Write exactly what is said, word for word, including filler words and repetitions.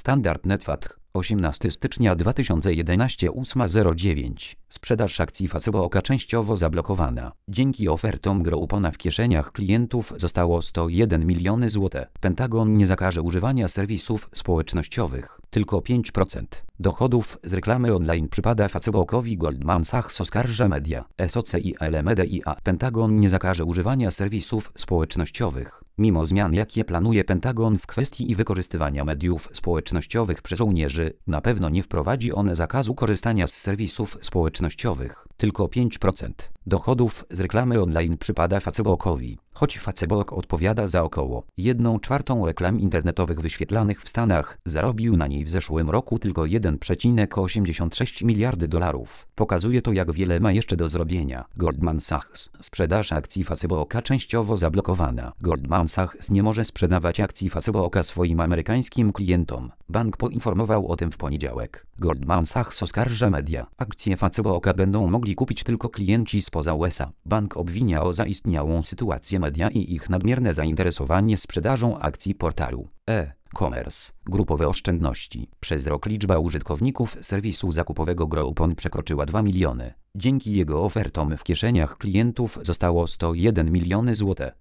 Standard Network, osiemnastego stycznia dwa tysiące jedenastego ósma zero dziewięć. Sprzedaż akcji Facebooka częściowo zablokowana. Dzięki ofertom Groupona w kieszeniach klientów zostało sto jeden miliony złotych. Pentagon nie zakaże używania serwisów społecznościowych. Tylko pięć procent dochodów z reklamy online przypada Facebookowi. Goldman Sachs oskarża media. S O C I L Media. Pentagon nie zakaże używania serwisów społecznościowych. Mimo zmian, jakie planuje Pentagon w kwestii wykorzystywania mediów społecznościowych przez żołnierzy, na pewno nie wprowadzi on zakazu korzystania z serwisów społecznościowych. Tylko pięć procent dochodów z reklamy online przypada Facebookowi. Choć Facebook odpowiada za około jedną czwartą reklam internetowych wyświetlanych w Stanach, zarobił na niej w zeszłym roku tylko jeden przecinek osiemdziesiąt sześć miliardy dolarów. Pokazuje to, jak wiele ma jeszcze do zrobienia. Goldman Sachs. Sprzedaż akcji Facebooka częściowo zablokowana. Goldman Sachs nie może sprzedawać akcji Facebooka swoim amerykańskim klientom. Bank poinformował o tym w poniedziałek. Goldman Sachs oskarża media. Akcje Facebooka będą mogli kupić tylko klienci spoza U S A. Bank obwinia o zaistniałą sytuację media i ich nadmierne zainteresowanie sprzedażą akcji portalu e-commerce. Grupowe oszczędności. Przez rok liczba użytkowników serwisu zakupowego Groupon przekroczyła dwa miliony. Dzięki jego ofertom w kieszeniach klientów zostało sto jeden miliony złotych.